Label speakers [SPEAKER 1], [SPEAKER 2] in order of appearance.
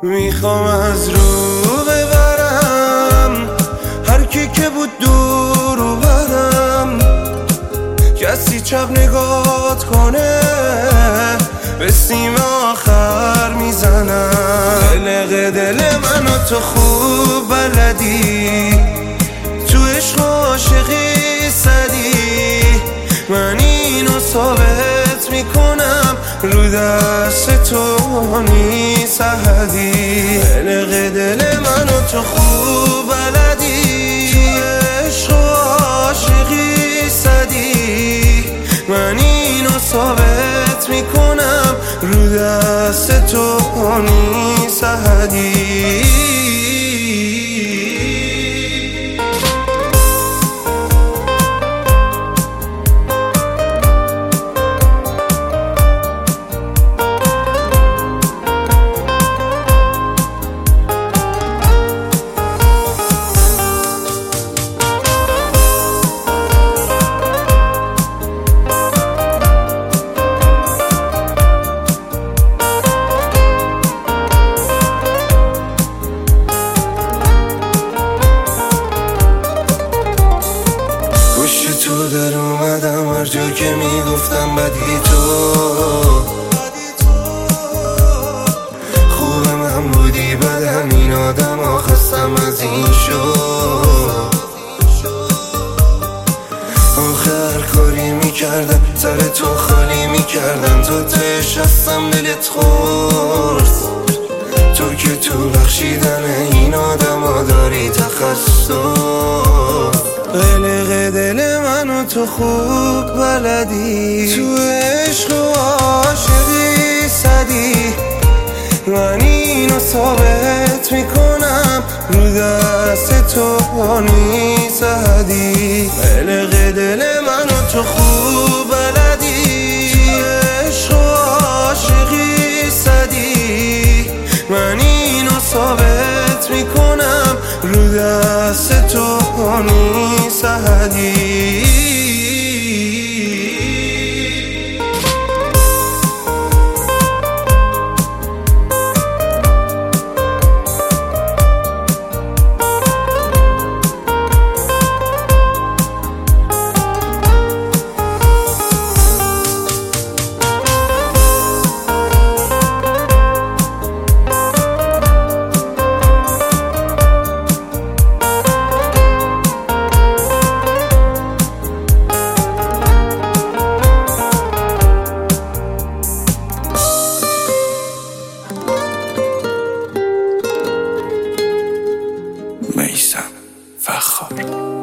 [SPEAKER 1] میخوام از رو ببرم هر کی که بود دور و برم، کسی چپ نگات کنه به سیم آخر میزنم. قلق دل منو تو خوب بلدی، تو عشق عاشقی صدی، من اینو ثابت میکنم رو دست تو نیست احدی. قلق دل منو تو خوب بلدی، تو عشق عاشقی صدی، من اینو ثابت میکنم رو دست تو نیست احدی. تو در اومدم هر جا که میگفتم بدی تو خوب من بودی، بدم این آدم ها خستم از این شو. آخر کاری میکردم سر تو خالی میکردم، تو تش هستم دلت خورد، تو که تو بخشیدن این آدم ها داری تخصص. قلق دل منو تو خوب بلدی، تو عشق و عاشقی صدی، من اینو ثابت میکنم رو دست تو نیست احدی. قلق دل منو تو خوب بلدی، تو عشق و عاشقی صدی، من اینو ثابت میکنم رو دست تو نیست احدی.
[SPEAKER 2] میثم فخار.